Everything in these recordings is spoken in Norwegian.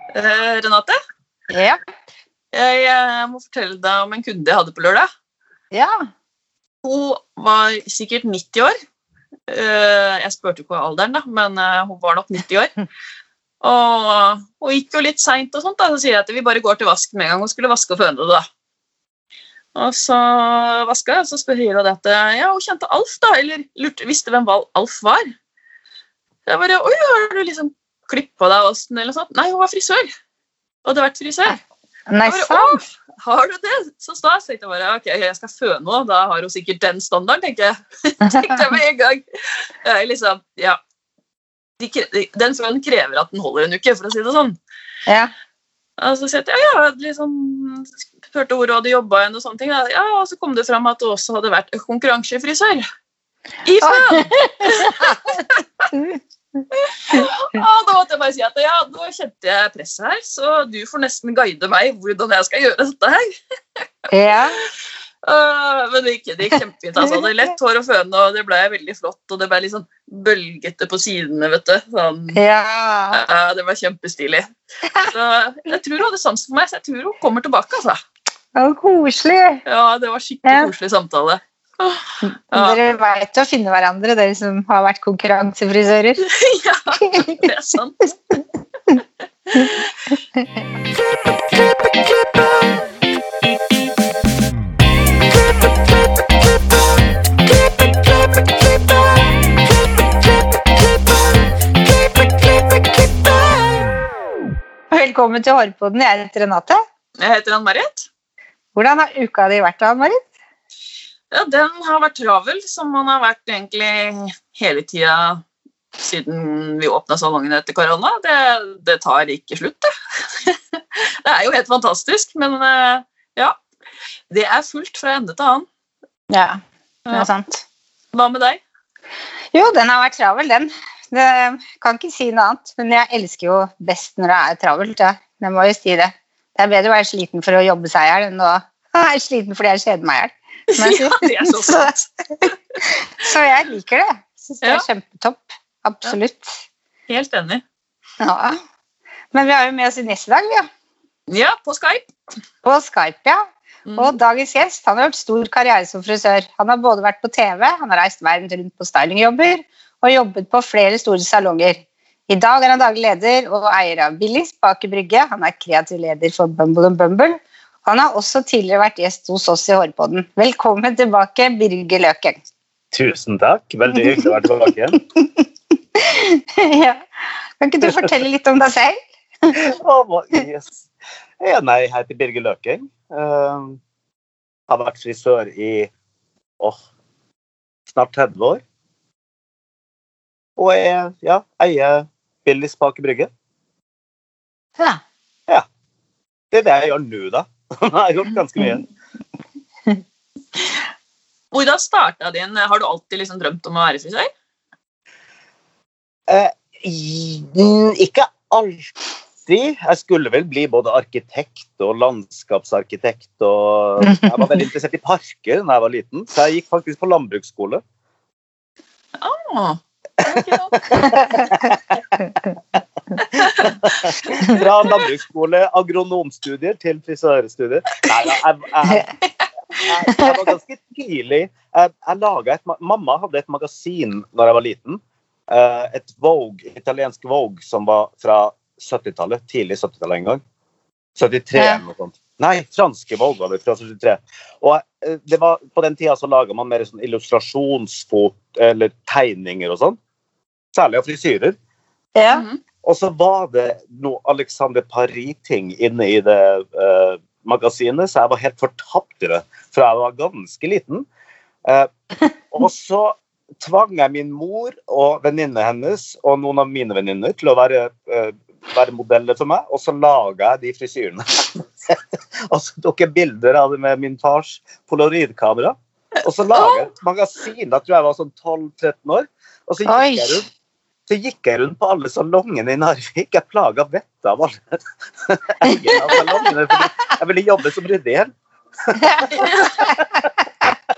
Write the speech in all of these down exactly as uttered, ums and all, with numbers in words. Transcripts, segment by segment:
Eh, Renate? Ja. Jeg, jeg må fortelle deg om en kunde jeg hadde på lørdag. Ja. Hun var sikkert nitti år. Eh, jeg spurte ikke hva alderen da, men eh, hun var nok nitti år. Og hun gikk jo litt sent og sånt da, så sier jeg at vi bare går til vasken med en gang. Hun skulle vaske og føne det da. Og så vasket jeg, og så spør hun det at ja, hun kjente Alf da, eller lurte, visste hvem Alf var. Jeg bare, oi, har du liksom klippet deg osten eller noe sånt? Nei, hun var frisør. Og det har vært frisør. Nei, sant. Har du det? Så da tenkte jeg bare, ok, jeg skal føne nå, da har hun sikkert den standarden, tenker jeg. tenkte jeg med en gang. Jeg liksom, ja, de, den fønen krever at den holder en uke, for å si det sånn. Ja. Og så sier jeg, ja, ja, liksom, hørte hvor hun hadde jobbet igjen og sånne ting. Ja, og så kom det frem at hun også hadde vært konkurransefrisør. I føn! Ja, da måtte jeg bare si at ja, da kjente jeg presset her, så du får nesten guide meg hvordan jeg skal gjøre dette her. Ja. uh, men det gikk, det gikk kjempefint, altså. Det er lett hår og føne, og det ble veldig flott, og det ble litt sånn bølgete på sidene, vet du. Sånn, ja. Uh, det var kjempestilig. Så jeg tror hun hadde sans for meg, så jeg tror hun kommer tilbake, altså. Det var koselig. Ja, det var skikkelig ja. Koselig samtale. Ja. Dere vet å finne hverandre, dere som har vært konkurransefrisører. Ja, det er sant. Velkommen til Hårpodden, jeg heter Renate. Jeg heter Ann-Marit. Hvordan har uka di vært, Ann-Marit? Ja, den har vært travel, som man har vært egentlig hele tiden siden vi åpnet salongen etter korona. Det, det tar ikke slutt, det. Det er jo helt fantastisk, men ja, det er fullt fra ende til annen. Ja, det er sant. Hva med deg? Jo, den har vært travel, den. Det kan ikke si noe annet, men jeg elsker jo best når det er travelt, ja. Jeg må jo si det. Det er bedre å være sliten for å jobbe seg her enn å være sliten fordi jeg kjeder meg her. Ja, det er så sant. Så, så jeg liker det. Jeg synes det er ja. Kjempetopp. Absolutt. Ja. Helt enig. Ja. Men vi har jo med oss en gjest i dag, ja. Ja, på Skype. På Skype, ja. Mm. Og dagens gjest, han har vært stor karriere som frisør. Han har både vært på T V, han har reist verden rundt på stylingjobber, og jobbet på flere store salonger. I dag er han daglig leder og eier av Billis bak i Brygge. Han er kreativ leder for Bumble and Bumble. Han har også tidligere vært gjest hos oss i Hårpodden. Velkommen tilbake, Birger Løken. Tusen takk. Veldig hyggelig å være tilbake igjen. Ja. Kan ikke du fortelle litt om deg selv? Oh, yes. Ja, nei, jeg heter Birger Løken. Uh, har vært frisør i oh, snart tretti år. Og jeg ja, eier Billis bak i Brygge. Ja. Ja. Det er det jeg gjør nå, da. Jeg har gjort ganske mye. Hvordan startet din? Har du alltid liksom drømt om å være frisør? Eh, ikke alltid. Jeg skulle vel bli både arkitekt og landskapsarkitekt. Og jeg var veldig interessert i parker da jeg var liten, så jeg gikk faktisk på landbruksskole. Ah, Fra landbruksskole, agronomstudier til frisørstudier. Nei, jeg, jeg, jeg, jeg var ganske tidlig. Jeg, jeg laget et, mamma hadde et magasin når jeg var liten. Et Vogue, italiensk Vogue, som var fra syttitallet, tidlig syttitallet en gang. syttitre eller noe sånt. Nei, franske Vogue var det fra syttitre. Og det var, på den tiden så laget man mer sånn illustrasjonsfot, eller tegninger og sånn. Særlig av frisyrer. Ja. Og så var det noe Alexander Paris-ting inne i det uh, magasinet, så jeg var helt fortapt i det, for jeg var ganske liten. Uh, og så tvang jeg min mor og venninne hennes, og noen av mine venninner, til å være, uh, være modeller for meg, og så laget jeg de frisyrene. Og så tok jeg bilder av det med min fars polaroidkamera, og så laget jeg et magasin, da tror jeg var sånn tolv tretten år, og så gikk jeg rundt. Så gikk jeg rundt på alle salongene i Narvik. Jeg plaget vettet av alle eierne av salongene, fordi jeg ville jobbe som rydder.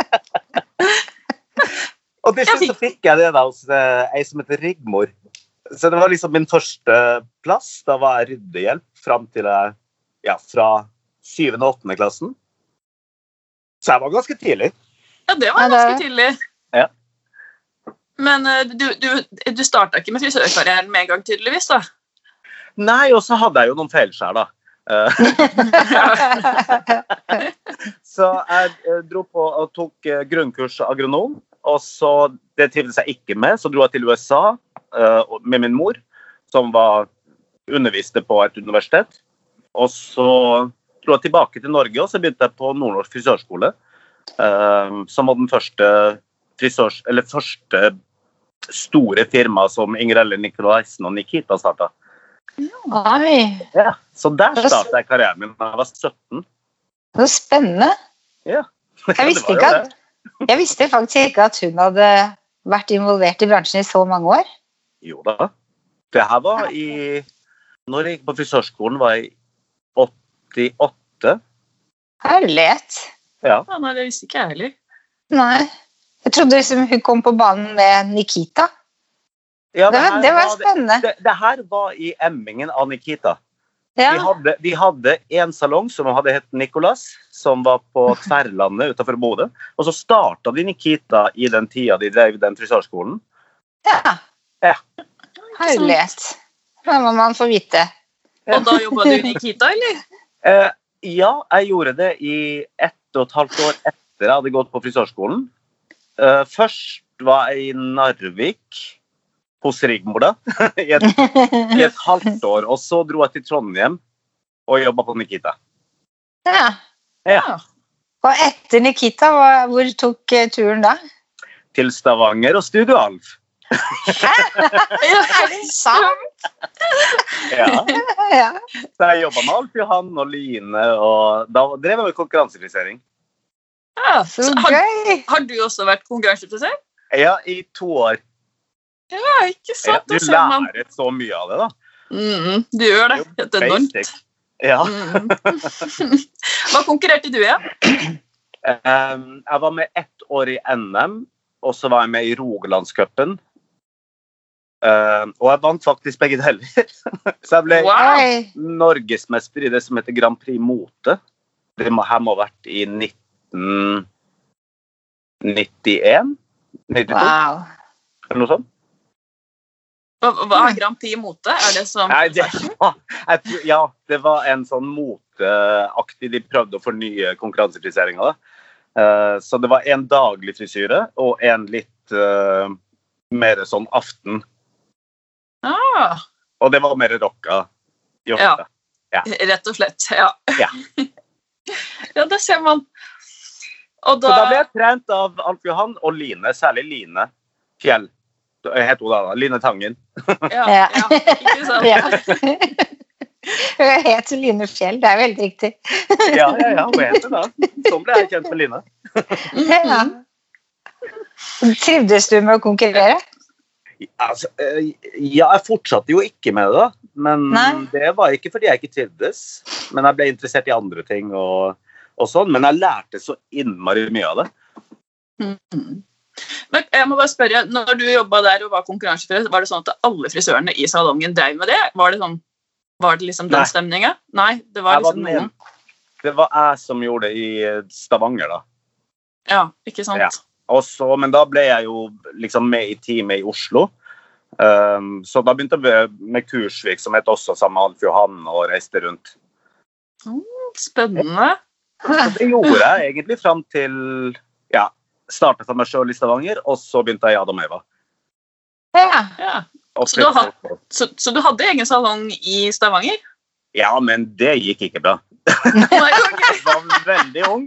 Og til slutt så fikk jeg det da hos uh, en som heter Rigmor. så det var liksom min første plass. Da var jeg ryddehjelp frem til jeg, ja, fra syvende og åttende klassen. Så jeg var ganske tidlig. Ja, det var ganske tidlig. Ja. Men uh, du, du, du startet ikke med frisørkarrieren med en gang tydeligvis, da? Nei, og så hadde jeg jo noen feilskjær, da. Så jeg dro på og tok grunnkurs agronom, og så det trivdes jeg ikke med, så dro jeg til U S A med min mor, som var underviste på et universitet, og så dro jeg tilbake til Norge, og så begynte jeg på Nordnorsk frisørskole, som var den første frisørs, eller første store firma som Ingrid Nikolaisen og Nikita startet. Oi. Ja, så der startet jeg karrieren min da jeg var sytten. Det var spennende. Ja. Jeg visste, ikke at, jeg visste faktisk ikke at hun hadde vært involvert i bransjen i så mange år. Jo da. Det her var i... Når jeg gikk på frisørskolen var jeg åttiåtte. Herlighet. Ja. Ja, nei, det visste ikke jeg heller. Nei. Jeg trodde liksom hun kom på banen med Nikita. Ja, det, var, det var spennende. Det, det her var i emmingen av Nikita. Ja. De, hadde, de hadde en salong som hadde hett Nicolas, som var på Tverlandet utenfor Bodø. Og så startet de Nikita i den tida de drev den frisørskolen. Ja. Ja. Herlighet. Det må man få vite. Og da jobbet du i Nikita, eller? Eh, ja, jeg gjorde det i ett og et halvt år etter jeg hadde gått på frisørskolen. Eh, først var jeg i Narvik, hos Rigmor da, I, et, i et halvt år, og så dro jeg til Trondheim og jobbet på Nikita. Ja. Ja. Og etter Nikita, hvor tok turen da? Til Stavanger og Studio Alf. Hæ? Er det sant? Ja. Ja. Så jeg jobbet med Alf Johan og Line, og da drev jeg med konkurransefrisering. Ja, så har, gøy! Har du også vært konkurransefrisør? Ja, i to år. Ja, ikke sant? Ja, du lærer så mye av det da. Mm, du gjør det, helt enormt. Ja. Mm. Hva konkurrerte du i? Um, jeg var med ett år i N M, og så var jeg med i Rogalandscupen. Um, og jeg vant faktisk begge deler. Så jeg ble Wow. norgesmester i det som heter Grand Prix Mote. Det må, her må ha vært i nitten nittien? nittito? Wow. Eller noe sånt? Hva, hva er Grand Prix Mote? Er det som... Nei, det var, jeg, tror- ja, det var en sånn moteaktig, de prøvde å fornye konkurransefriseringen da. Uh, så det var en daglig frisyre, og en litt uh, mer sånn aften. Ah, Og det var mer rocka. i ofte. Ja. rett og slett, ja. Ja. Ja, det ser man. Og Så da... da ble jeg trent av Alf Johan og Line, særlig Line Fjell. Jeg heter hun da, da, Line Tangen. Ja, Ja. ja, ikke sant? Ja. Hun heter Line Fjell, det er jo helt riktig. Ja, ja, ja, hun heter det. Sånn ble jeg kjent med Line. Ja. Trivdes du med å konkurrere? Altså, eh, ja, jeg fortsatte jo ikke med det da, men Nei. det var ikke fordi jeg ikke trivdes, men jeg ble interessert i andre ting og, og sånn, men jeg lærte så innmari mye av det. Mm. Men jeg må bare spørre, når du jobbet der og var konkurransefrisør, var det sånn at alle frisørene i salongen drev med det? Var det, sånn, var det liksom den Nei. stemningen? Nei, det var Jeg var liksom den noen. ene. Det var jeg som gjorde det i Stavanger da. Ja, ikke sant? Ja. Og så, men da ble jeg jo liksom med i teamet i Oslo. Um, så da begynte jeg med kursvirksomhet også sammen med Alf Johan og reiste rundt. Spennende. Så det gjorde jeg egentlig frem til, ja, startet for meg selv i Stavanger, og så begynte jeg i Adam Eva. Ja. Ja. Og Så du har- flyttet- Så, så du hadde egen salong i Stavanger? Ja, men det gikk ikke bra. Nei, ok. Jeg var veldig ung.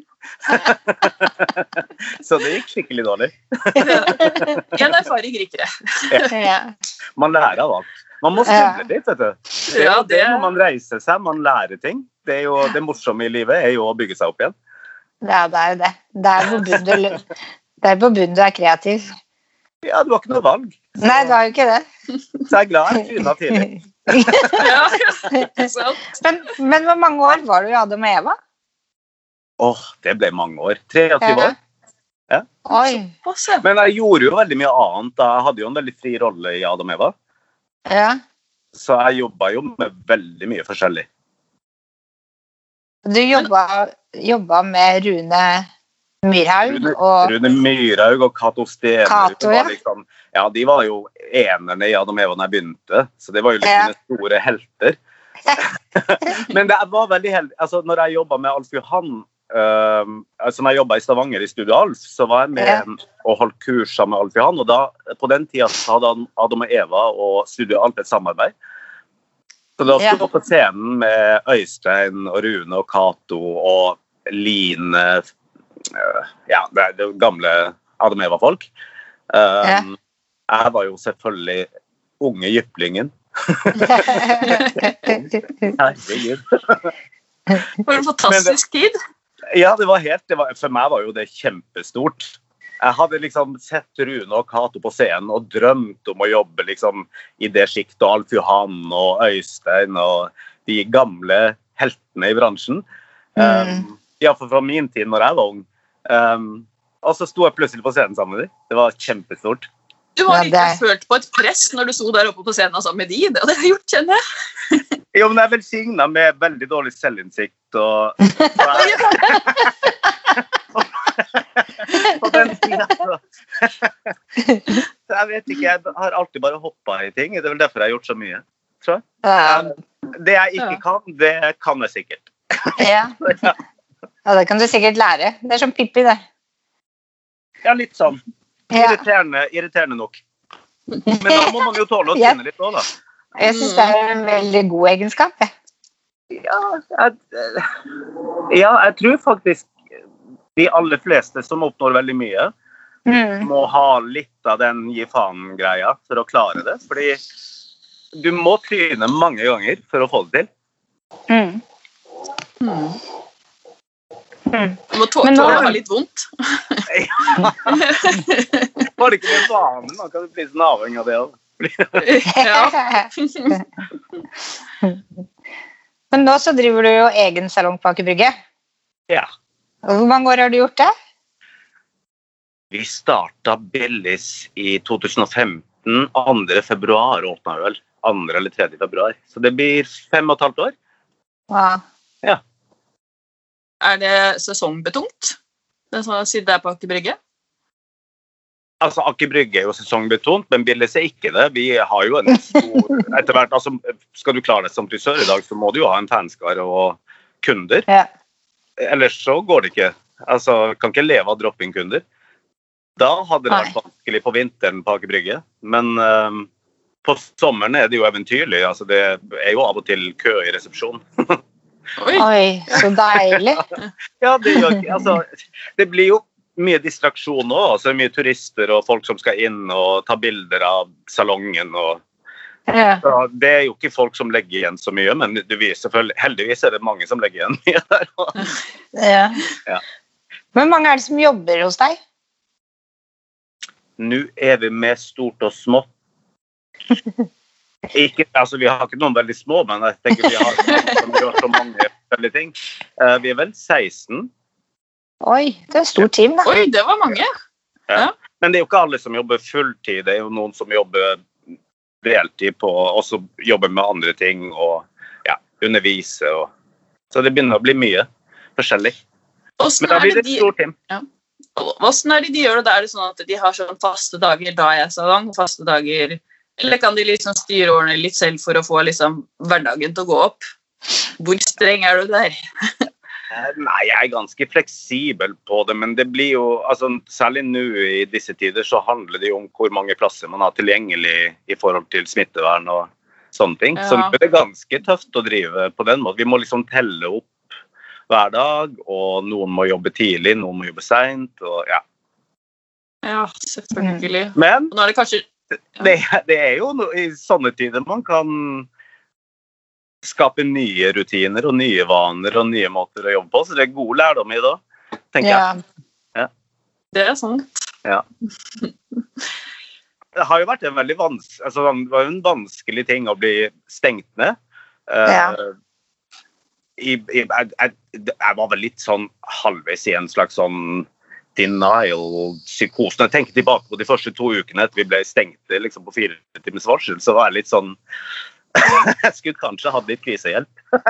Så det gikk skikkelig dårlig. En erfaring rikere. Ja. Man lærer av alt. Man må Ja. snuble litt, vet du. Det er Ja, jo det det- når man reiser seg, man lærer ting. Det er jo det morsomme i livet, er jo å bygge seg opp igjen. Ja, det er jo det. Det er på bunnen du, det er på bunnen du er kreativ. Ja, du har ikke noe valg. Nei, du har jo ikke det. Så jeg er glad jeg trynet tidlig. Ja, ikke sant? Men, men hvor mange år var du i Adam og Eva? Åh, det ble mange år. treogtyve år. Oi. Også. Men jeg gjorde jo veldig mye annet. Da. Jeg hadde jo en veldig fri rolle i Adam Eva. Ja. Så jeg jobbet jo med veldig mye forskjellig. Du jobbet, jobbet med Rune Myrhaug Rune, og Rune Myrhaug og Cato Stener. Cato, var ja. liksom, ja, de var jo enerne i Adam og Eva når jeg begynte, så det var jo liksom Ja. mine store helter. Men det var veldig heldig, altså når jeg jobbet med Alf Johan, uh, altså når jeg jobbet i Stavanger i Studio Alf, så var jeg med Ja. og holdt kurs sammen med Alf Johan, og da, på den tiden så hadde Adam og Eva og Studio Alf et samarbeid. Så da Ja. stod jeg på scenen med Øystein og Rune og Cato og Line, uh, ja, det er det gamle Adam og Eva-folk. Um, Ja. Jeg var jo selvfølgelig unge jyplingen. Herregud. For en fantastisk tid. Ja, det var helt, det var, for meg var jo det kjempestort. Jeg hadde liksom sett Rune og Cato på scenen og drømt om å jobbe liksom i det skikt, og Alf Johan og Øystein og de gamle heltene i bransjen. Mm. Um, ja, for fra min tid når jeg var ung. Um, og så sto jeg plutselig på scenen sammen med dem. Det var kjempestort. Du har Ja, ikke det- følt på et press når du sto der oppe på scenen sammen med de. Det hadde jeg gjort, kjenner jeg. Jo, men jeg er velsignet med veldig dårlig selvinnsikt, og, og jeg, på den tiden, så. Så jeg vet ikke, jeg har alltid bare hoppet i ting. Det er vel derfor jeg har gjort så mye, tror jeg. Ja. Det jeg ikke kan, det kan jeg sikkert. Ja. Ja, det kan du sikkert lære. Det er som Pippi, det. Ja, litt sånn. Ja. Irriterende, irriterende nok. Men da må man jo tåle å Ja. tvinne litt også, da. Jeg synes det er en veldig god egenskap. Jeg. Ja, jeg, ja, jeg tror faktisk de aller fleste som oppnår veldig mye, Mm. må ha litt av den gi faen-greia for å klare det. Fordi du må tryne mange ganger for å få det til. Mm. Mm. Mm. Du må tå- Men nå- tåle å ha litt vondt. Var det ikke med vane? Man kan bli sånn avhengig av det også. Ja. Men nå så driver du jo egen salong på Aker Brygge. Ja. Og hvor mange år har du gjort det? Vi startet Billis i to tusen og femten, andre februar åpnet vi vel. andre eller tredje februar. Så det blir fem og et halvt år. Wow. Er det sesongbetungt? Det er sånn, siden det er på Aker Brygge? Altså, Aker Brygge er jo sesongbetont, men Billis er ikke det. Vi har jo en stor, etter hvert, altså, skal du klare deg som frisør i dag, så må du jo ha en fanskare og kunder. Ja. Ellers så går det ikke. Altså, kan ikke leve av droppingkunder. Da hadde det vært Nei. vanskelig på vinteren på Aker Brygge. Men um, på sommeren er det jo eventyrlig. Altså, det er jo av og til kø i resepsjon. Oi. Oi, så deilig. Ja, det gjør ikke. Altså, det blir jo mye distraksjon også. Altså, mye turister og folk som skal inn og ta bilder av salongen. Og, Ja. så det er jo ikke folk som legger igjen så mye, men du viser, selvfølgelig, heldigvis er det mange som legger igjen mye der. Ja. Ja. Hvor mange er det som jobber hos deg? Nå er vi med stort og smått. Ikke, altså, vi har ikke noen veldig små, men jeg tenker vi har som gjør så mange forskjellige ting. Eh, vi er vel seksten. Oi, det er et stort team da. Oi, det var mange. Men det er jo ikke alle som jobber fulltid. Det er jo noen som jobber deltid på, og også jobber med andre ting, og ja, undervise. Og, så det begynner å bli mye forskjellig. Hvordan Men da er blir det det et de, stort team. hvordan er det de gjør det? Da er det sånn at de har sånn faste dager, da er jeg salong, faste dager, eller kan de liksom styre årene litt selv for å få liksom hverdagen til å gå opp? Hvor streng er du der? Eh, Nei, jeg er ganske fleksibel på det, men det blir jo, altså, særlig nå i disse tider, så handler det jo om hvor mange plasser man har tilgjengelig i forhold til smittevern og sånne ting. Så Ja. nå er det ganske tøft å drive på den måten. Vi må liksom telle opp hver dag, og noen må jobbe tidlig, noen må jobbe sent, og ja. Ja, selvfølgelig. Men Og nå er det kanskje... det, det er jo no, i sånne tider man kan skape nye rutiner og nye vaner og nye måter å jobbe på, så det er god lærdom i det, tenker jeg. Ja. Det er sant. Det har jo vært en veldig vans altså, det var jo en vanskelig ting å bli stengt ned. Eh, Ja. i, i, jeg, jeg, jeg var vel litt sånn halvveis i en slags sånn denial-psykosen. Jeg tenker tilbake på de første to ukene etter vi ble stengte liksom, på fire timers varsel, så var jeg litt sånn jeg skulle kanskje hatt litt krisehjelp.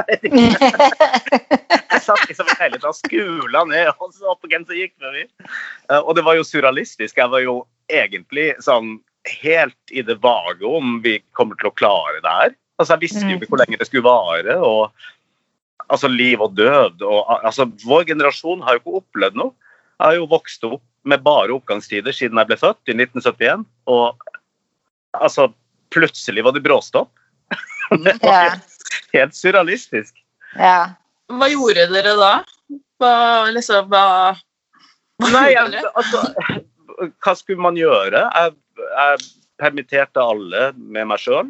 Jeg satt liksom hele tiden skulen ned, og så opp igjen så gikk vi. Og det var jo surrealistisk. Jeg var jo egentlig sånn helt i det vage om vi kommer til å klare det her. Altså, jeg visste jo ikke hvor lenge det skulle vare, og altså liv og død. Og, altså, vår generasjon har jo ikke opplevd noe. Jeg har jo vokst opp med bare oppgangstider siden jeg ble født i nitten syttien, og altså, plutselig var det bråstopp. Det var helt, helt surrealistisk. Ja. Hva gjorde dere da? Hva, liksom, hva, hva Nei, gjorde jeg, dere? altså, hva skulle man gjøre? Jeg, jeg permitterte alle med meg selv,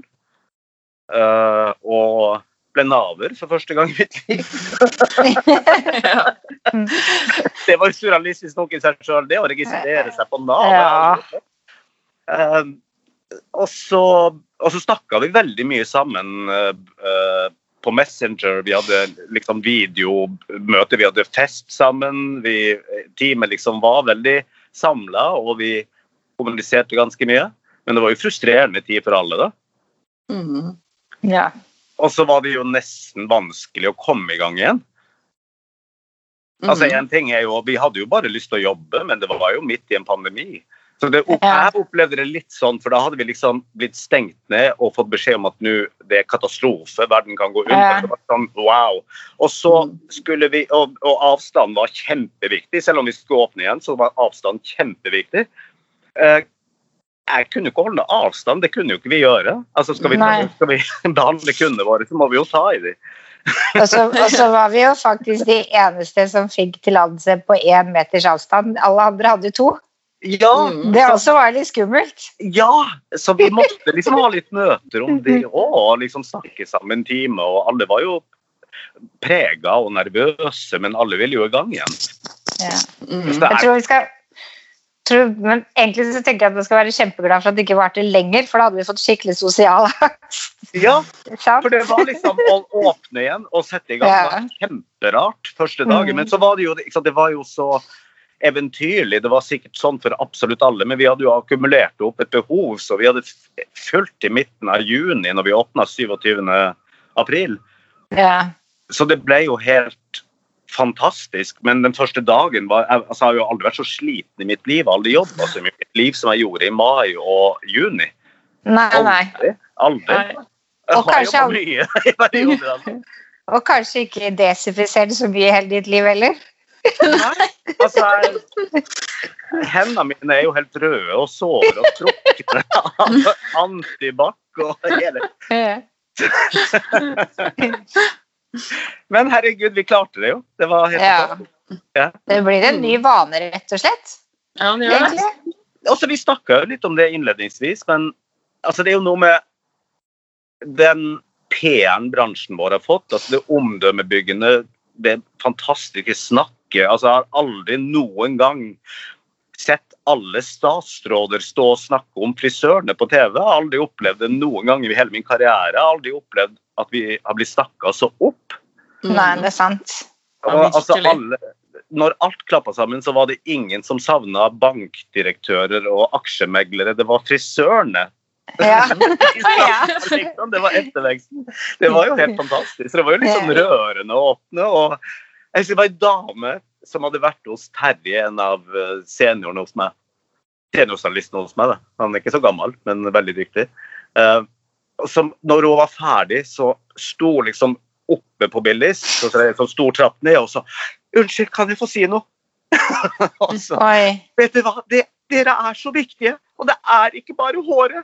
uh, og ble naver for første gang i mitt liv. Ja. Det var jo surrealistisk nok i seg selv, det å registrere seg på Nav. Ja. Uh, og, så, og så snakket vi veldig mye sammen uh, uh, på Messenger. Vi hadde liksom videomøter, vi hadde fest sammen, vi, teamet liksom var veldig samlet, og vi kommuniserte ganske mye. Men det var jo frustrerende tid for alle da. Mm. Ja. Og så var det jo nesten vanskelig å komme i gang igjen. Altså, en ting er jo, vi hadde jo bare lyst til å jobbe, men det var jo midt i en pandemi. Så det, jeg opplevde det litt sånn, for da hadde vi liksom blitt stengt ned og fått beskjed om at nå det er katastrofe, verden kan gå under. Det var sånn, wow. Og så skulle vi, og, og avstand var kjempeviktig, selv om vi skulle åpne igjen, så var avstand kjempeviktig. Eh, jeg kunne ikke holde avstand, det kunne jo ikke vi gjøre. Altså, skal vi, skal vi behandle kundene våre, så må vi jo ta i det. Og så, og så var vi jo faktisk de eneste som fikk tillatelse på en meters avstand. Alle andre hadde jo to. Ja, det også var litt skummelt. Ja, så vi måtte liksom ha litt møter om det, og liksom snakke sammen en time, og alle var jo preget og nervøse, men alle ville jo i gang igjen. Ja. Mm. Jeg tror vi skal, tror, men egentlig så tenker jeg at vi skal være kjempeglad for at det ikke var til lenger, for da hadde vi fått skikkelig sosial angst. Ja, for det var liksom å åpne igjen og sette i gang. Det var kjemperart første dagen, men så var det jo, det var jo så eventyrlig, det var sikkert sånn for absolutt alle, men vi hadde jo akkumulert opp et behov, så vi hadde fulgt i midten av juni når vi åpnet syvogtyvende april. Ja. Så det ble jo helt fantastisk, men den første dagen var, altså, jeg har jo aldri vært så sliten i mitt liv, aldri jobbet så mye i mitt liv som jeg gjorde i mai og juni. Nei, nei. Aldri, aldri. Nei. Og, kanskje, mye i perioder, altså. Og kanskje ikke desifisere så mye i hele ditt liv, eller? Nei, altså jeg, hendene mine er jo helt røde og såre og trukne antibac og hele men herregud, vi klarte det jo, det var helt ja. Ja. Det blir en ny vane rett og slett. Ja, det gjør det. Også, vi snakket jo litt om det innledningsvis, men altså, det er jo noe med den P R-bransjen vår har fått, altså det omdømmebyggende, det fantastiske snakk. Altså, jeg har aldri noen gang sett alle statsråder stå og snakke om frisørene på T V. Jeg har aldri opplevd det noen gang i hele min karriere. Jeg har aldri opplevd at vi har blitt snakket så opp. Nei, det er sant. Og, altså, alle, når alt klappet sammen, så var det ingen som savnet bankdirektører og aksjemeglere. Det var frisørene. Ja. Det var etterveksten. Det var jo helt fantastisk. Det var jo liksom rørende å åpne, og jeg husker det var en dame som hadde vært hos Terje, en av seniorene hos meg. Seniorstylisten hos meg, da. Han er ikke så gammel, men veldig dyktig. Uh, som, når hun var ferdig, så sto liksom oppe på Billis, så det er en sånn stor trapp ned, og så, unnskyld, kan jeg få si noe? Og så, vet du hva, det, dere er så viktige, og det er ikke bare håret.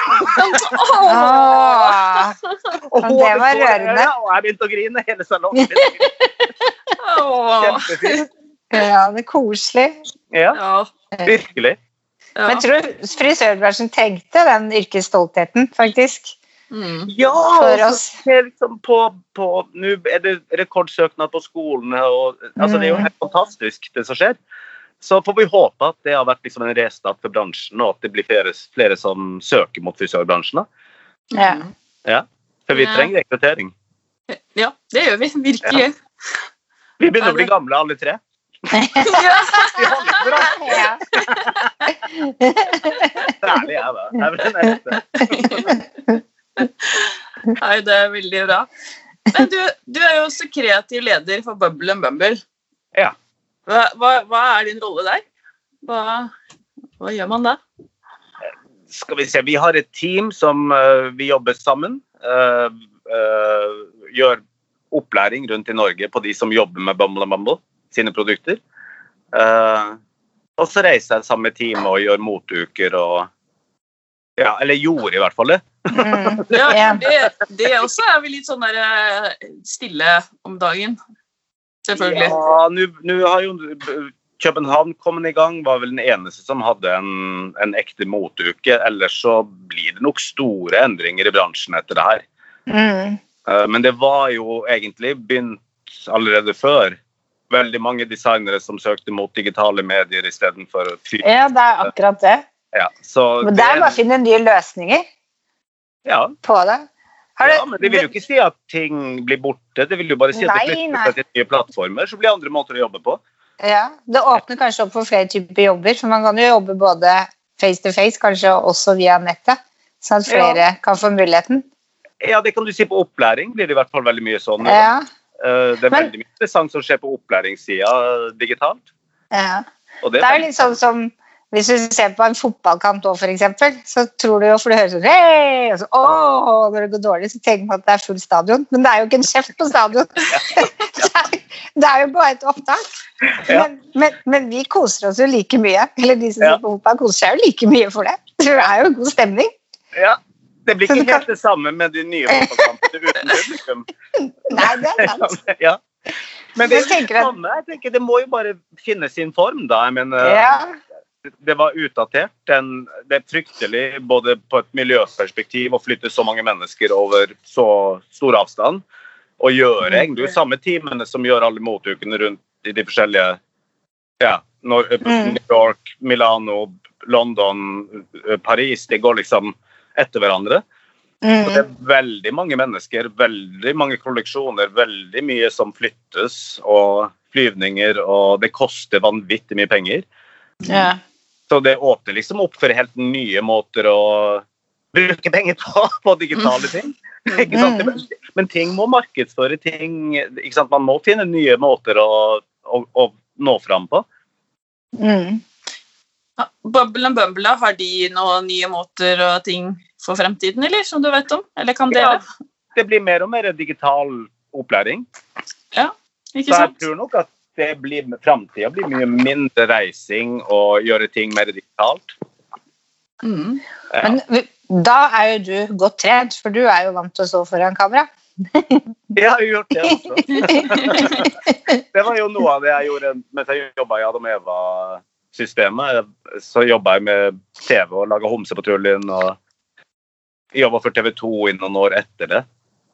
Åh, og det var rørende. Og jeg begynte å grine hele salongen. Kjempefint. Ja, det er koselig. Ja, virkelig. Ja. Men jeg tror frisørbransjen trengte den yrkesstoltheten, faktisk. Mm. Ja, for oss. Liksom på, på, nå er det rekordsøknad på skolene, og, altså, det er jo helt fantastisk det som skjer. Så får vi håpe at det har vært liksom en restart for bransjen, og at det blir flere, flere som søker mot frisørbransjen. Ja. Ja, for vi trenger rekruttering. Ja, det gjør vi, virkelig. Ja. Vi begynner å bli gamle alle tre. Ja. De holder bra. Ja. Særlig jeg da. Jeg er den eneste. Nei, det er veldig bra. Men du, du er jo også kreativ leder for Bubble and Bumble. Ja. Hva, hva, hva er din rolle der? Hva, hva gjør man da? Skal vi se, vi har et team som uh, vi jobber sammen, uh, uh, gjør opplæring rundt i Norge på de som jobber med Bumble and Bumble, sine produkter. Uh, og så reiser jeg sammen med team og gjør motuker og, ja, eller gjorde i hvert fall det. Mm. Ja, det, det også er vi litt sånn der eh, stille om dagen, selvfølgelig. Ja, nu, nu har jo København kommet i gang, var vel den eneste som hadde en, en ekte motuke, ellers så blir det nok store endringer i bransjen etter det her. Mm. Uh, men det var jo egentlig begynt allerede før. Veldig mange designere som søkte mot digitale medier i stedet for fysisk. Ja, det er akkurat det. Ja, så Men det er bare å finne nye løsninger ja. på det. Har du, Ja, men det vil jo ikke si at ting blir borte. Det vil jo bare si at det Nei, flytter nei. seg til nye plattformer, så blir andre måter å jobbe på. Ja, det åpner kanskje opp for flere typer jobber, for man kan jo jobbe både face to face, kanskje også via nettet, sånn at flere kan få muligheten. Ja, det kan du si på opplæring, blir det i hvert fall veldig mye sånn. Ja, Uh, det er Men- veldig mye interessant som skjer på opplæringssiden digitalt. ja. Og det, Det er jo litt sånn som hvis du ser på en fotballkamp også, for eksempel, så tror du jo, for du hører sånn, hei, og så, åh, når det går dårlig, så tenker man at det er full stadion, men det er jo ikke en kjeft på stadion. det, er, det er jo bare et opptak. Ja. Men, men, men vi koser oss jo like mye, eller de som Ja. ser på fotball koser seg jo like mye for det. Det er jo god stemning. ja, det blir Så ikke du kan- helt det samme med de nye fotballkampene uten publikum. Nei, det er sant. Ja. Men det, er Men jo tenker det at- samme. Jeg tenker, det må jo bare finne sin form da. Jeg mener, Ja, det var utdatert. Den, det er fryktelig både på et miljøperspektiv å flytte så mange mennesker over så stor avstand, og gjøre egentlig de samme timene som gjør alle motukene rundt i de forskjellige, ja, Nor- Mm. New York, Milano, London, Paris, det går liksom etter hverandre. Og det mm, er veldig mange mennesker, veldig mange kolleksjoner, veldig mye som flyttes, og flyvninger, og det koster vanvittig mye penger. ja. Så det åpner liksom opp for helt nye måter å bruke penger på, på digitale ting. Ikke sant? Mm. Men- Men ting må markedsføre ting, ikke sant? Man må finne nye måter å, å, å nå fram på. Mm. Ja, Bubble and Bumble, har de noen nye måter og ting for fremtiden, eller, som du vet om? Eller kan dere? Ja, det blir mer og mer digital opplæring. Ikke Så jeg sant? tror nok at det blir med fremtiden blir mye mindre reising og gjøre ting mer digitalt. Mm. Ja. Men vi- da er jo du godt trent, for du er jo vant til å stå foran kamera. Jeg har jo gjort det også. Det var jo noe av det jeg gjorde mens jeg jobbet i Adam Eva-systemet. Så jobbet jeg med T V og laget Homsepatruljen, og jobbet for T V to i noen år etter det.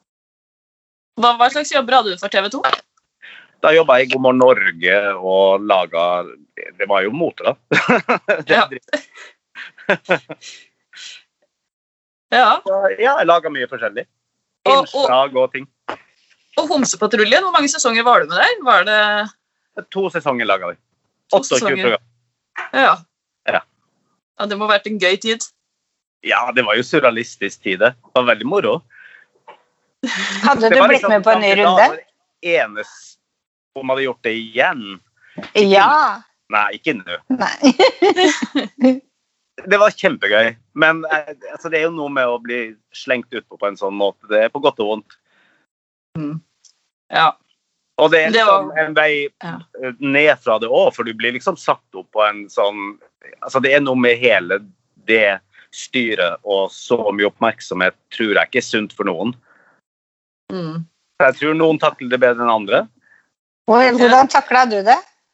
Hva, hva slags jobber hadde du for T V to? Da jobbet jeg i God morgen Norge og laget, det var jo mote da. Ja. Ja, Så, ja, jeg laget mye forskjellig. Og- og- Innslag og ting. og Homsepatruljen, hvor mange sesonger var du med der? Var det To sesonger laget vi. To otteogtjue sesonger. program. Ja. Ja. Ja, det må ha vært en gøy tid. Ja, det var jo surrealistisk tid det. Det var veldig moro. Hadde Det du var blitt liksom med på en ny fram til runde? da var det eneste om hadde gjort det igjen. Ja. Nei, ikke nå. Nei. Det var kjempegøy, men eh, altså, det er jo noe med å bli slengt ut på på en sånn måte. Det er på godt og vondt. Ja. Og det er Det var- liksom en vei Ja. eh, ned fra det også, for du blir liksom satt opp på en sånn, altså det er noe med hele det styret, og så mye oppmerksomhet tror jeg ikke er sunt for noen. Mm. Jeg tror noen takler det bedre enn andre. Hvor- Hvordan taklet du det?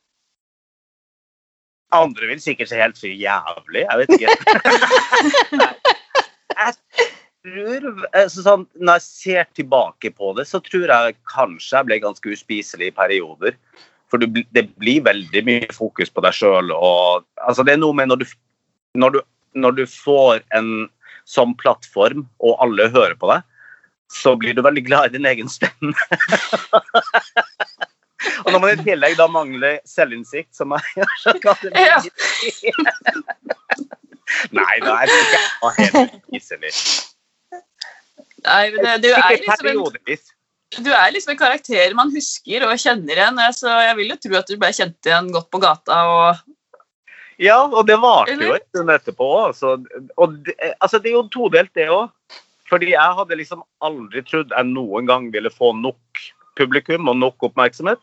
Andre vil sikkert se helt for jævlig, jeg vet ikke. Nei. Jeg tror, altså sånn, når jeg ser tilbake på det, så tror jeg kanskje jeg ble ganske uspiselig i perioder. For du, bl- det blir veldig mye fokus på deg selv, og altså det er noe med når du, når du, når du får en sånn plattform, og alle hører på deg, så blir du veldig glad i din egen stemme. Og når når man i tillegg da mangler selvinnsikt, som er Ja. Nei, da er det ikke helt iselig. Nei, men det, du, er Ikke liksom en, periodevis. du er liksom en karakter man husker og kjenner igjen, så jeg vil jo tro at du ble kjent igjen godt på gata. Og... Ja, og det varte jo Eller? en stund etterpå. Altså, og det, altså, det er jo todelt det også. Fordi jeg hadde liksom aldri trodd jeg noen gang ville få nok publikum og nok oppmerksomhet.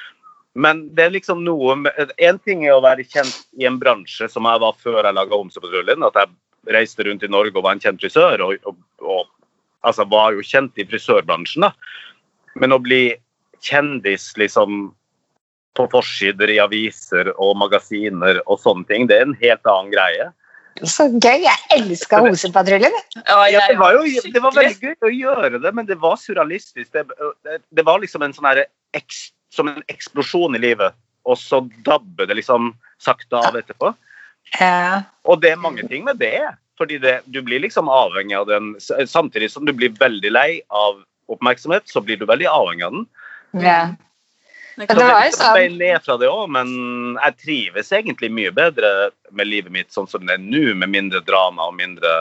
Men det er liksom noe med, en ting er å være kjent i en bransje som jeg var før jeg laget Homsepatruljen, at jeg reiste rundt i Norge og var en kjent frisør, og, og, og altså, var jo kjent i frisørbransjen da. Men å bli kjendis liksom på forsider i aviser og magasiner og sånne ting, det er en helt annen greie. Så gøy, jeg elsker Homsepatruljen. Ja, jeg, Ja, det var jo skikkelig. det var veldig gøy å gjøre det, men det var surrealistisk. Det, det, det var liksom en sånn her eks, som en eksplosjon i livet, og så dabber det liksom sakte av etterpå. Ja. Og det er mange ting med det, fordi det, du blir liksom avhengig av den, samtidig som du blir veldig lei av oppmerksomhet, så blir du veldig avhengig av den. Ja. Det Men kan det Så var det jo er vei sånn, ned fra det også, men jeg trives egentlig mye bedre med livet mitt sånn som det er nå, med mindre drama og mindre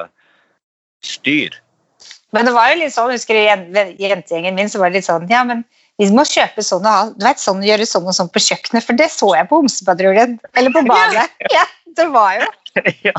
styr. men det var jo litt sånn, husker du, jen- jentegjengen min, så var det litt sånn, ja, men vi må kjøpe sånn og ha, du vet, sånn, gjøre sånn og sånn på kjøkkenet, for det så jeg på Homsepatruljen, eller på badet. Ja, det var jo Ja.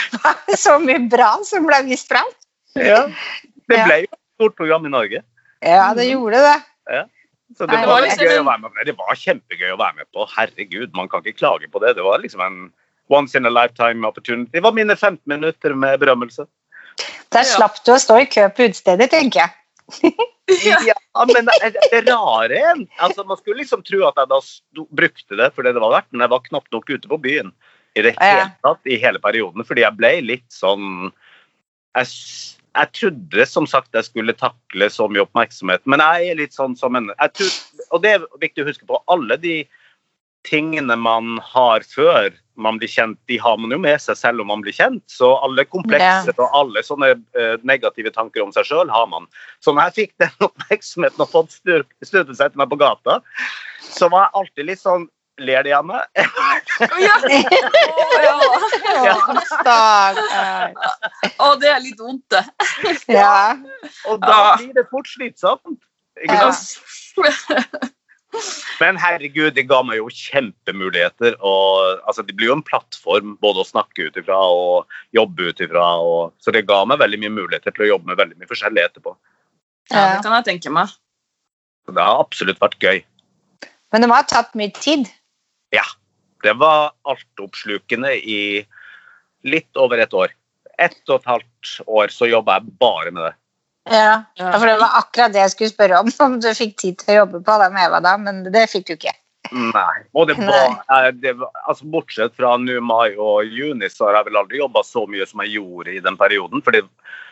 så mye bra som ble vist fram. Ja. Det Ja. ble jo et stort program i Norge. Ja, det gjorde det. Så det Nei, var, det var litt liksom gøy å en- være med på. Det var kjempegøy å være med på. Herregud, man kan ikke klage på det. Det var liksom en once in a lifetime opportunity. Det var mine femten minutter med berømmelse. Der Ja. slapp du å stå i kø på utestedet, tenker jeg. Ja, men det, det rare er, altså man skulle liksom tro at jeg da sto, brukte det for det det var verdt, men jeg var knapt nok ute på byen i det hele Ja. tatt, i hele perioden, fordi jeg ble litt sånn, jeg, s- jeg trodde som sagt jeg skulle takle så mye oppmerksomhet, men jeg er litt sånn som en, jeg tror, og det er viktig å huske på, alle de tingene man har før man blir kjent, de har man jo med seg selv om man blir kjent, så alle komplekser og alle sånne eh, negative tanker om seg selv har man. Så når jeg fikk den oppmerksomheten og fått styr- støtet seg til meg på gata, så var jeg alltid litt sånn, ler de av meg? Ja. Å, ja. Ja. Stakkar. Å, det er litt vondt, det. Ja. Og da Ja. blir det fort slitsomt. Ikke Ja. sant? Men herregud, det ga meg jo kjempemuligheter, og altså, det blir jo en plattform både å snakke ut ifra og jobbe ut ifra, og, så det ga meg veldig mye muligheter til å jobbe med veldig mye forskjellig etterpå. Ja, det kan jeg tenke meg. Så det har absolutt vært gøy. Men det må ha tatt mye tid. Ja, det var altoppslukende i litt over et år. Ett og et halvt år så jobbet jeg bare med det. Ja. Ja, for det var akkurat det jeg skulle spørre om, om du fikk tid til å jobbe på da med Eva da, men det fikk du ikke. Nei, og det var, eh, det var altså bortsett fra nå mai og juni, så har jeg vel aldri jobbet så mye som jeg gjorde i den perioden, for det,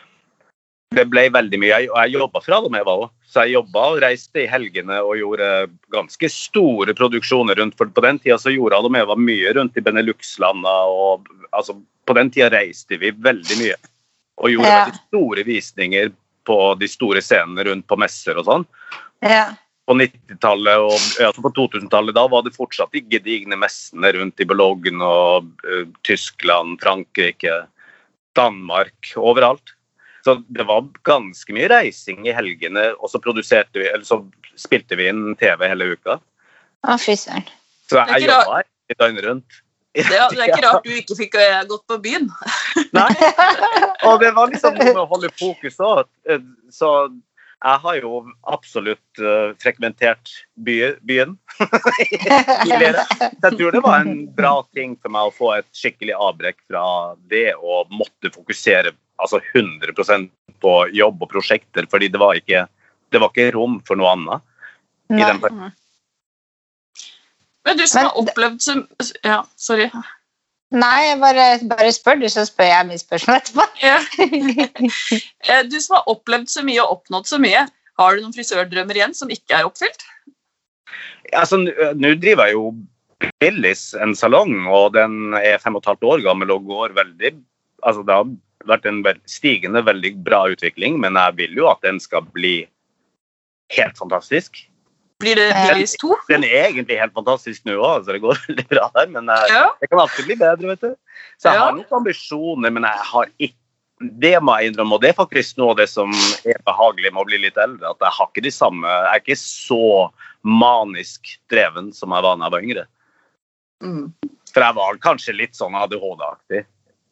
det ble veldig mye, og jeg jobbet fra det med Eva også. Så jeg jobbet og reiste i helgene og gjorde ganske store produksjoner rundt, for på den tiden så gjorde jeg det med Eva mye rundt i Benelux-landa, og altså, på den tiden reiste vi veldig mye, og gjorde Ja. veldig store visninger på de store scenene rundt på messer og sånn. Ja. På nittitallet og ja, på to-tusentallet da var det fortsatt de gedigne messene rundt i Bologna og uh, Tyskland, Frankrike, Danmark, overalt. Så det var ganske mye reising i helgene, og så produserte vi, eller så spilte vi inn T V hele uka. Å, fy søren. Så Det er jeg ikke rart. jobbet i døgnet rundt. Det, er- det er ikke rart du ikke fikk eh, gått på byen. Nei, og det var liksom noe med å holde fokus også. Så jeg har jo absolutt uh, frekventert by, byen tidligere. Så jeg tror det var en bra ting for meg å få et skikkelig avbrekk fra det og måtte fokusere altså hundre prosent på jobb og prosjekter, fordi det var ikke, det var ikke rom for noe annet. I Nei. den perioden. Men du som Men- har opplevd som... Ja, sorry. Nei, jeg bare, bare spør du, så spør jeg mye spørsmål etterpå. Ja. Eh, Du som har opplevd så mye og oppnådd så mye, har du noen frisørdrømmer igjen som ikke er oppfylt? Altså, n- nå driver jeg jo Billis, en salong, og den er fem og et halvt år gammel og går veldig, altså det har vært en vel- stigende, veldig bra utvikling, men jeg vil jo at den skal bli helt fantastisk. Blir det Billis to? Den er egentlig helt fantastisk nå også, så det går veldig bra der, men jeg, Ja. det kan alltid bli bedre, vet du. Så jeg Ja. har noen ambisjoner, men jeg har ikke, det må jeg innrømme, og det er faktisk noe av det som er behagelig med å bli litt eldre, at jeg har ikke de samme, jeg er ikke så manisk dreven som jeg var når jeg var yngre. Mm. For jeg var kanskje litt sånn A D H D-aktig.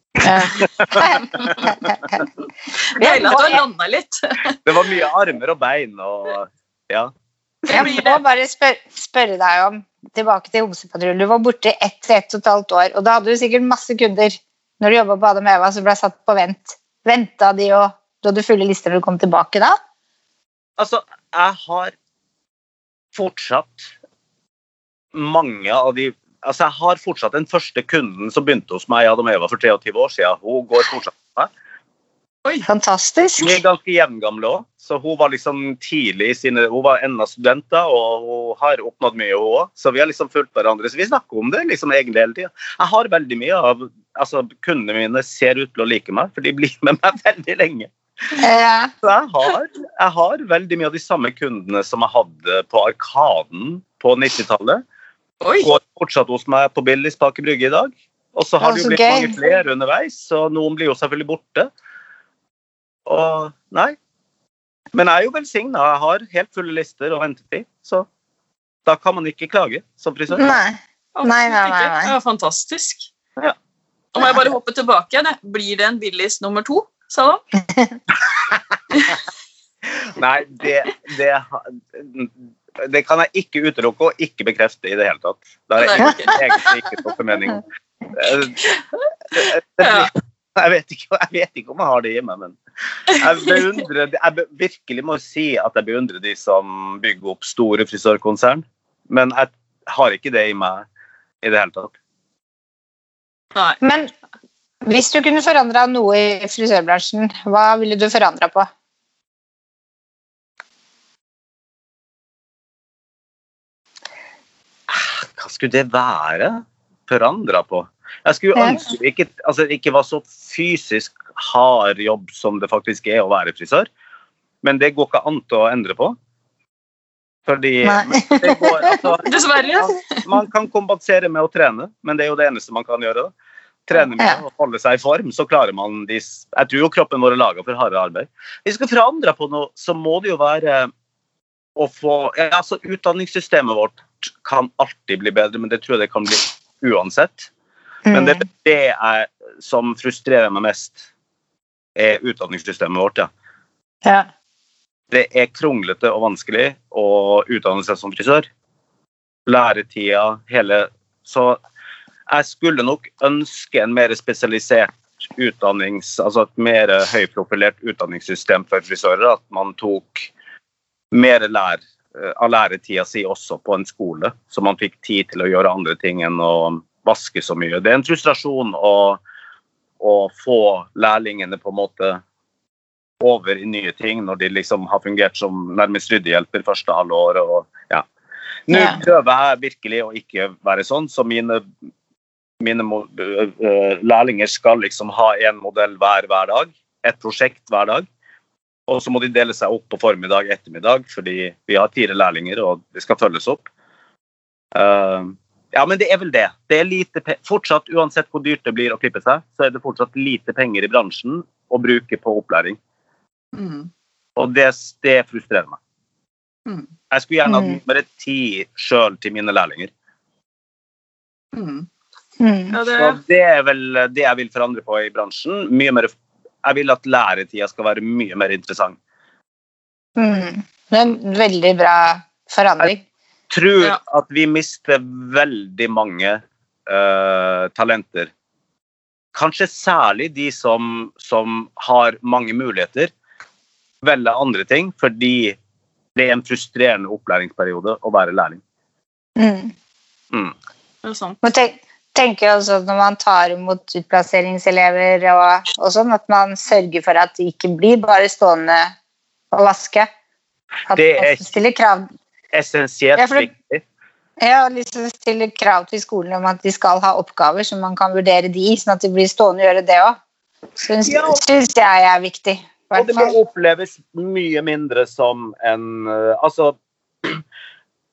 Deilig at du har landet litt. Det var mye armer og bein, og ja. Jeg må bare spør, spørre deg om, tilbake til Homsepatruljen. Du var borte i ett til ett og et halvt år, og da hadde du sikkert masse kunder når du jobbet på Adam og Eva, som ble satt på vent. Ventet de, og du hadde fulle lister når du kom tilbake da? Altså, jeg har fortsatt mange av de, altså jeg har fortsatt den første kunden som begynte hos meg i Adam og Eva for treogtyve år siden. Hun går fortsatt med meg. Oi. Fantastisk. Hun er ganske jevngamle også, så hun var liksom tidlig i sine, hun var enda studenter, og hun har oppnådd mye hun også, så vi har liksom fulgt hverandre, så vi snakker om det liksom egentlig hele tiden. Jeg har veldig mye av, altså kundene mine ser ut til å like meg, for de blir med meg veldig lenge. Ja. Så jeg har, jeg har veldig mye av de samme kundene som jeg hadde på Arkaden på nittitallet, Oi. går fortsatt hos meg på Billis Aker Brygge i dag, og så har Å, det så jo blitt gøy. mange flere underveis, så noen blir jo selvfølgelig borte. Og nei, men jeg er jo velsignet, jeg har helt fulle lister og ventetid, så da kan man ikke klage som frisør. Nei. Nei, nei, nei, nei. Det var fantastisk. Ja. Nå må jeg bare hoppe tilbake igjen. Blir det en Billis nummer to, sa du? Nei, det, det, det kan jeg ikke utelukke og ikke bekrefte i det hele tatt. Det er egentlig, egentlig ikke noe formening. Jeg vet, ikke, jeg vet ikke om jeg har det i meg, men jeg beundrer, jeg be, virkelig må si at jeg beundrer de som bygger opp store frisørkonsern, men jeg har ikke det i meg i det hele tatt. Nei. Men hvis du kunne forandre noe i frisørbransjen, hva ville du forandre på? Hva skulle det være forandret på? Jeg skulle Ja. ønske det ikke, altså, det ikke var så fysisk hard jobb som det faktisk er å være frisør, men det går ikke an til å endre på. Fordi Nei. det går, altså, Dessverre. man, man kan kompensere med å trene, men det er jo det eneste man kan gjøre. Da. Trene med Ja. å holde seg i form, så klarer man de, jeg tror jo kroppen vår er laget for hardere arbeid. Hvis vi skal forandre på noe, så må det jo være å få, ja, altså utdanningssystemet vårt kan alltid bli bedre, men det tror jeg det kan bli uansett. Men det er det jeg, som frustrerer meg mest, er utdanningssystemet vårt, ja. Ja. Det er kronglete og vanskelig å utdanne seg som frisør. Læretida, hele... Så jeg skulle nok ønske en mer spesialisert utdannings... Altså et mer høyprofilert utdanningssystem for frisører, at man tok mer lær av læretida si også på en skole, så man fikk tid til å gjøre andre ting enn å vaske så mye. Det er en frustrasjon å, å få lærlingene på en måte over i nye ting når de liksom har fungert som nærmest ryddehjelper første halvår. Og, ja. Nå Ja. prøver jeg virkelig å ikke være sånn, så mine, mine uh, lærlinger skal liksom ha en modell hver, hver dag, et prosjekt hver dag. Og så må de dele seg opp på formiddag, ettermiddag, fordi vi har fire lærlinger, og det skal følges opp. Uh, ja, men det er vel det. Det er lite pe- fortsatt, uansett hvor dyrt det blir å klippe seg, så er det fortsatt lite penger i bransjen å bruke på opplæring. Mm. Og det, det frustrerer meg. Mm. Jeg skulle gjerne hatt Mm. mer tid selv til mine lærlinger. Mm. Mm. Ja, det, Så det er vel det jeg vil forandre på i bransjen. Mye mer, jeg vil at læretida skal være mye mer interessant. Mm. Det er en veldig bra forandring. Tror Ja. at vi mister veldig mange eh, talenter. Kanskje særlig de som, som har mange muligheter, velger andre ting, fordi det er en frustrerende opplæringsperiode å være lærling. Mm. Mm. det er sant. Man tenk, tenker også at når man tar imot utplasseringselever og, og sånn, at man sørger for at de ikke blir bare stående og vaske. At Det er- man stiller krav, Essensielt Ja, for det- viktig. ja, liksom stiller krav til skolen om at de skal ha oppgaver, så man kan vurdere de, sånn at de blir stående og gjøre det også. Synes, Ja. synes jeg er viktig. I Og det hvert må fall. oppleves mye mindre som en, eh, altså,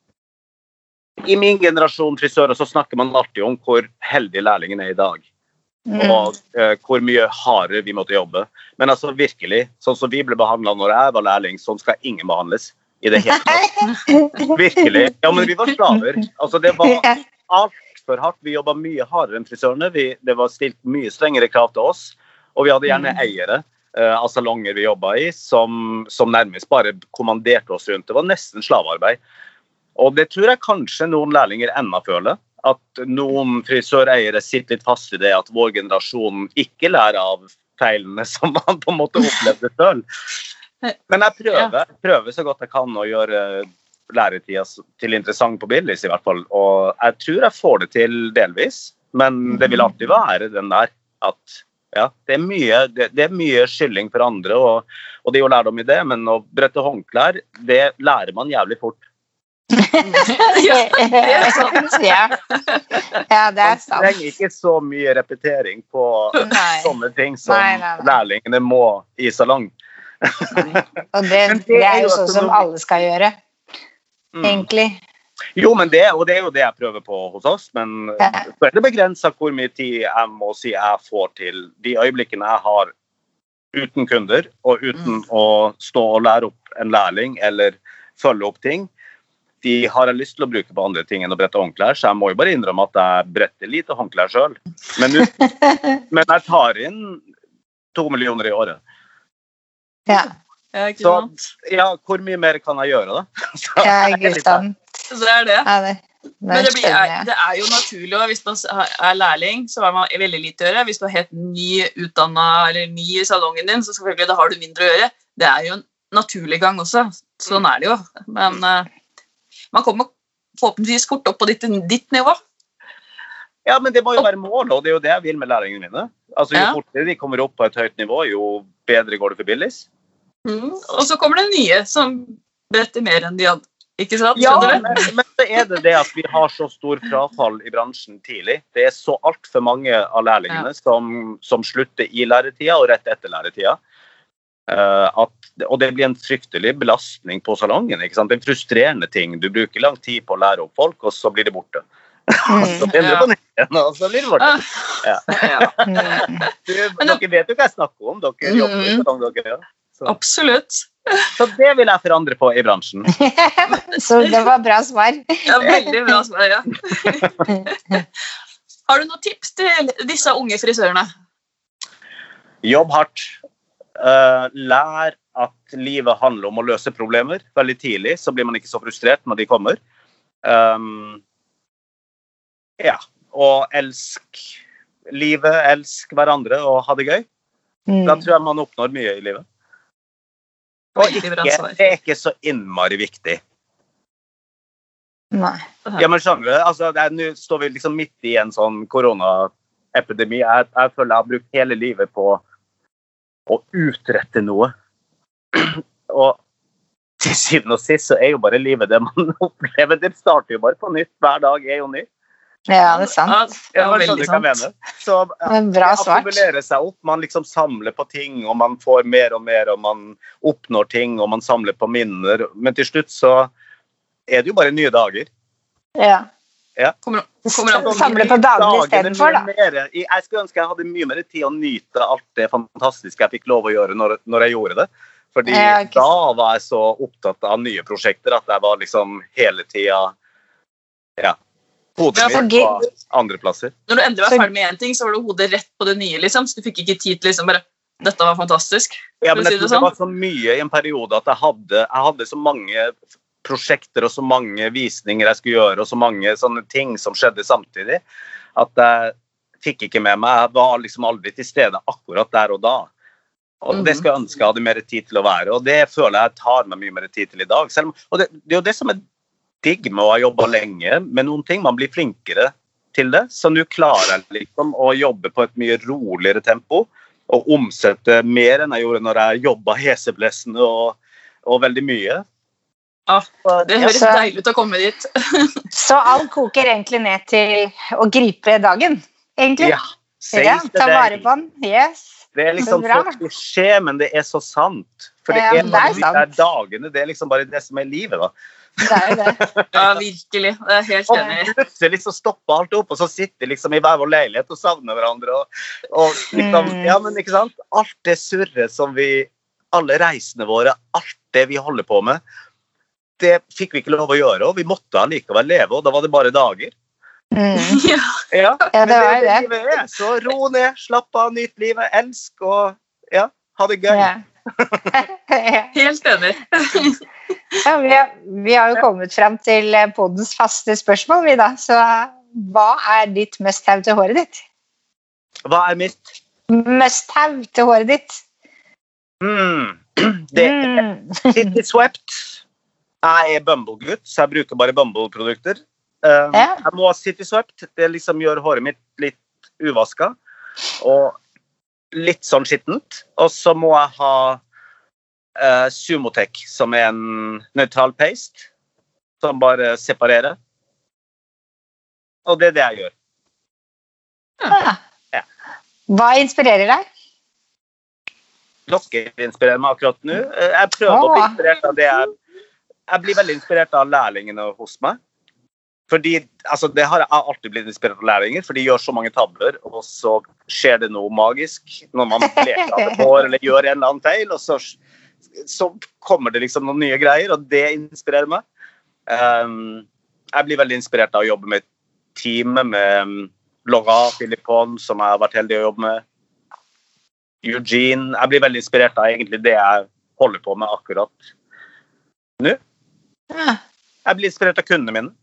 I min generasjon frisører så snakker man alltid om hvor heldig lærlingen er I dag. Mm. Og uh, hvor mye hardere vi måtte jobbe. Men altså virkelig, sånn som vi ble behandlet når jeg var lærling, sånn skal ingen behandles I det hele tatt. Virkelig. Ja, men vi var slaver. Altså det var alt for hardt. Vi jobbet mye hardere enn frisørene. Vi, det var stilt mye strengere krav til oss. Og vi hadde gjerne eiere uh, av salonger vi jobbet I, som, som nærmest bare kommanderte oss rundt. Det var nesten slavearbeid. Og det tror jeg kanskje noen lærlinger enda føler. At noen frisøreiere sitter litt fast I det at vår generasjon ikke lærer av feilene som man på en måte opplevde selv. Men jeg prøver, prøver så godt jeg kan å gjøre læretida til interessant på Billys I hvert fall. Og jeg tror jeg får det til delvis, men det vil alltid være den der at ja, det er mye, det, det er mye skylling for andre, og, og det er jo lærdom I det, men å brette håndklær, det lærer man jævlig fort. ja, det er sant. Ja. ja, det er sant. Man trenger ikke så mye repetering på nei. Sånne ting som nei, nei, nei. Lærlingene må I salong. Og det, det, det er jo sånn som alle skal gjøre, mm. egentlig. Jo, men det, og det er jo det jeg prøver på hos oss, men ja. Så er det begrenset hvor mye tid jeg må si jeg får til de øyeblikkene jeg har uten kunder, og uten mm. å stå og lære opp en lærling, eller følge opp ting. De har jeg lyst til å bruke på andre ting enn å brette håndklær, så jeg må jo bare innrømme at jeg bretter lite håndklær selv. Men, men jeg tar inn to millioner I året. Ja. Ja, ikke så, sant? Ja, hvor mye mer kan jeg gjøre da? Så, ja, ikke sant. Så det er det. Ja, det, det, men det, blir, er, det er jo naturlig, og hvis man er lærling, så har man veldig lite å gjøre. Hvis du er helt ny utdannet, eller ny I salongen din, så selvfølgelig da har du mindre å gjøre. Det er jo en naturlig gang også. Sånn er det jo. Men man kommer forhåpentligvis fort opp på ditt, ditt nivå. Ja, men det må jo være målet, og det er jo det jeg vil med læringene mine. Altså, jo ja. Fortere de kommer opp på et høyt nivå, jo bedre går det for Billys. Mm. Og så kommer det nye som bretter mer enn de hadde, ikke sant? Ja, men, men så er det det at vi har så stor frafall I bransjen tidlig. Det er så alt for mange av lærlingene ja. som, som slutter I læretida og rett etter læretida. Uh, at, og det blir en fryktelig belastning på salongen, ikke sant? Det er en frustrerende ting. Du bruker lang tid på å lære opp folk, og så blir det borte. Mm, så blir det ja. På nytt, og så blir det borte. Ja. Ja. Du, dere vet jo hva jeg snakker om. Dere mm. jobber I salong, dere. Ja. Så. Absolutt. Så det vil jeg forandre på I bransjen. Så det var bra svar. Ja, veldig bra svar, ja. Har du noen tips til disse unge frisørene? Jobb hardt. Uh, lær at livet handler om å løse problemer veldig tidlig, så blir man ikke så frustrert når de kommer. Um, ja, og elsk livet, elsk hverandre og ha det gøy. Mm. Da tror jeg man oppnår mye I livet. Og ikke, det er ikke så innmari viktig. Nei. Ja, men skjønner du, altså, det er, nå står vi liksom midt I en sånn koronaepidemi. Jeg, jeg føler jeg har brukt hele livet på å utrette noe. Og til siden og sist så er jo bare livet det man opplever. Det starter jo bare på nytt. Hver dag er jo nytt. Ja, det er sant. Ja, det er veldig sant. Så ja, bra svart. Akkumulerer seg opp. Man liksom samler på ting, og man får mer og mer, og man oppnår ting, og man samler på minner. Men til slutt så er det jo bare nye dager. Ja. Ja. Kommer, kommer samle på dagene I stedet for, da. Mer, jeg skulle ønske jeg hadde mye mer tid å nyte alt det fantastiske jeg fikk lov å gjøre når, når jeg gjorde det. Fordi ja, da var jeg så opptatt av nye prosjekter at jeg var liksom hele tiden, ja, hodet ja, mitt på andre plasser. Når du endelig var ferdig med en ting, så var du hodet rett på det nye, liksom, så du fikk ikke tid til liksom bare, dette var fantastisk. Ja, men jeg si det, det var så mye I en periode at jeg hadde, jeg hadde så mange prosjekter og så mange visninger jeg skulle gjøre, og så mange sånne ting som skjedde samtidig, at jeg fikk ikke med meg. Jeg var liksom aldri til stede akkurat der og da. Og det skal jeg ønske jeg hadde mer tid til å være, og det føler jeg tar meg mye mer tid til I dag. Selv, og det, det er jo det som er digg med å ha jobbet lenge med noen ting. Man blir flinkere til det, så nå klarer jeg liksom å jobbe på et mye roligere tempo, og omsette mer enn jeg gjorde når jeg jobbet heseblessende og, og veldig mye. Ja, det høres så, deilig ut å komme dit. Så alt koker egentlig ned til å gripe dagen, egentlig. Ja, ja ta vare på den, yes. Det er liksom så klisjé, men det er så sant. For det, ja, er, det er de der dagene, det er liksom bare det som er livet da. Det er jo det. Ja, virkelig. Det er helt enig. Og plutselig så stopper alt opp, og så sitter liksom i hver vår leilighet og savner hverandre. Og, og liksom, Mm. ja, men ikke sant? Alt det surret som vi, alle reisene våre, alt det vi holder på med, det fikk vi ikke lov å gjøre, og vi måtte allikevel leve, og da var det bare dager. Mm. Ja. Ja, Ja, men det var det, det. det livet er. Så ro ned, slapp av, nyt livet, elsk og ja, ha det gøy. Ja. Helt enig. Ja, vi, har, vi har jo kommet frem til poddens faste spørsmål, vi da. Så hva er ditt must-have til håret ditt? Hva er mitt? Must-have til håret ditt? Mm. Det er Mm. City Swept. Jeg er Bumble-gutt, så jeg bruker bare Bumble-produkter. Uh, Ja. Jeg må ha City Swept. Det liksom gjør håret mitt litt uvasket og litt sånn skittent. Og så må jeg ha uh, Sumotec, som er en nøytral paste, som bare separerer. Og det er det jeg gjør. Ah. Ja. Hva inspirerer deg? Dere inspirerer meg akkurat nå. Uh, Jeg prøver å bli Åh. inspirert av det jeg... Jeg blir veldig inspirert av lærlingene hos meg. Fordi, altså, det har jeg alltid blitt inspirert av lærlinger, for de gjør så mange tabler, og så skjer det noe magisk når man leker av det hår, eller gjør en eller annen feil, og så, så kommer det liksom noen nye greier, og det inspirerer meg. Um, jeg blir veldig inspirert av å jobbe med teamet, med um, Laura Philippon, som jeg har vært heldig å jobbe med. Eugene. Jeg blir veldig inspirert av egentlig det jeg holder på med akkurat nå. Ah. Jeg blir inspirert av kundene mine.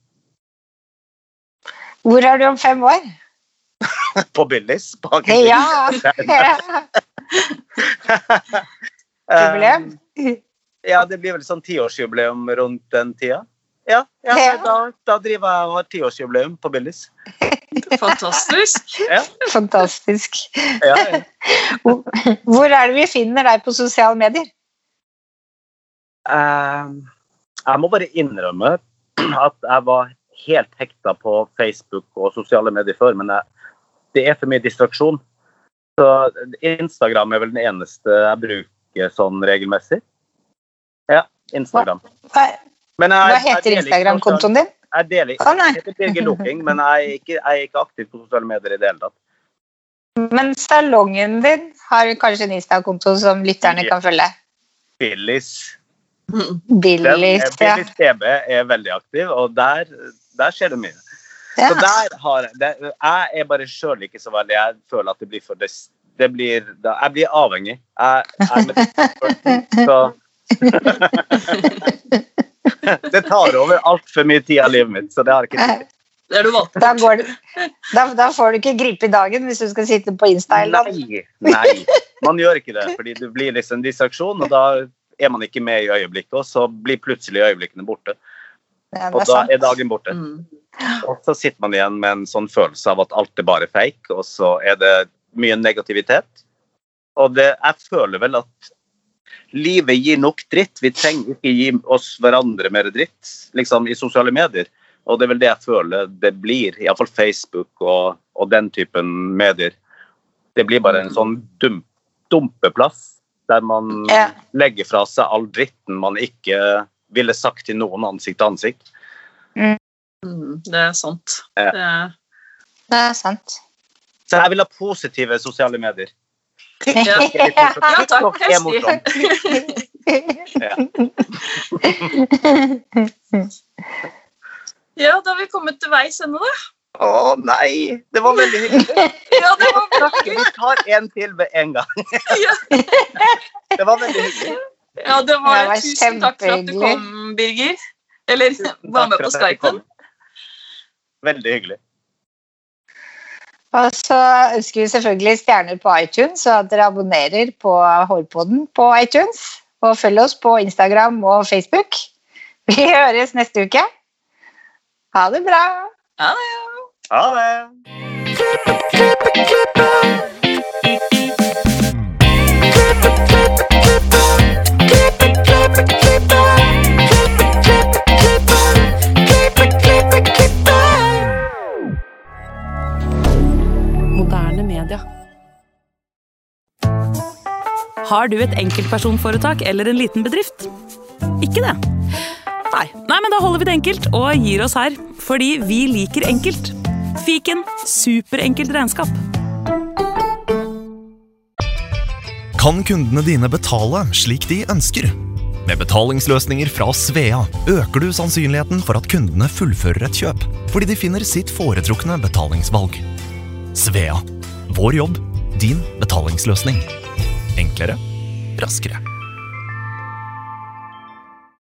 Hvor er du om fem år? På Billys. På Ja! Jubileum? Um, ja, det blir vel sånn tiårsjubileum rundt den tida. Ja, ja, Ja. Da, da driver jeg og har tiårsjubileum på Billys. Fantastisk. Ja, Fantastisk. ja, ja. Hvor er det vi finner deg på sosiale medier? Um, jeg må bare innrømme at jeg var helt hekta på Facebook og sosiale medier før, men jeg, det er for mye distraksjon. Så Instagram er vel den eneste jeg bruker sånn regelmessig. Ja, Instagram. Hva, Men jeg, hva jeg heter deler ikke Instagram-kontoen din? sosial- Jeg deler Å, nei. jeg heter Birger Looking, men jeg er, ikke, jeg er ikke aktiv på sosiale medier i det hele tatt. Men salongen din har kanskje en Insta-konto som lytterne Ja. kan følge? Billys. Den, Billys, eh, ja. Billys T B er veldig aktiv, og der, der skjer det mye. Ja. Så der har jeg, det, jeg er bare selv ikke så veldig, jeg føler at det blir for det, det blir, da, jeg blir avhengig. Jeg, jeg er med, så det tar over alt for mye tid av livet mitt, så det har jeg ikke tid til. Det er du vant til. Da, går det, da, da får du ikke gripe i dagen hvis du skal sitte på Insta eller noe. Nei, nei, man gjør ikke det, fordi det blir liksom en distraksjon, og da er man ikke med i øyeblikket, og så blir plutselig øyeblikkene borte. Ja, det Og er da sant. er dagen borte. Mm. Og så sitter man igjen med en sånn følelse av at alt er bare fake, og så er det mye negativitet. Og det, jeg føler vel at livet gir nok dritt. Vi trenger ikke gi oss hverandre mer dritt, liksom i sosiale medier. Og det er vel det jeg føler det blir, i hvert fall Facebook og, og den typen medier. Det blir bare en sånn dum, dumpeplass, der man Ja. legger fra seg all dritten man ikke ville sagt til noen ansikt til ansikt. Mm, det er sant. Ja. Det er, Det er sant. Så jeg vil ha positive sosiale medier. ja. TikTok Ja, takk. er morsomt. Ja, da har vi kommet til veis ende, da. Å nei, det var veldig hyggelig. Ja, det var vakkert. Vi tar en til ved en gang. Ja. Det var veldig hyggelig. Ja, det var, Det var tusen takk for at du kjempehyggelig. kom, Birger. Eller var med Takk på for at jeg kom. Skypen. Veldig hyggelig. Og så ønsker vi selvfølgelig stjerner på iTunes, så at dere abonnerer på Hårpodden på iTunes. Og følg oss på Instagram og Facebook. Vi høres neste uke. Ha det bra! Ja, det er Ha det. Moderne media. Har du et enkeltpersonforetak eller en liten bedrift? Ikke det? nei. Nei, men da holder vi det enkelt og gir oss her. Fordi vi liker enkelt. Fiken, superenkelt regnskap. Kan kundene dine betale slik de ønsker? Med betalingsløsninger fra Svea øker du sannsynligheten for at kundene fullfører et kjøp, fordi de finner sitt foretrukne betalingsvalg. Svea. Vår jobb, din betalingsløsning. Enklere, raskere.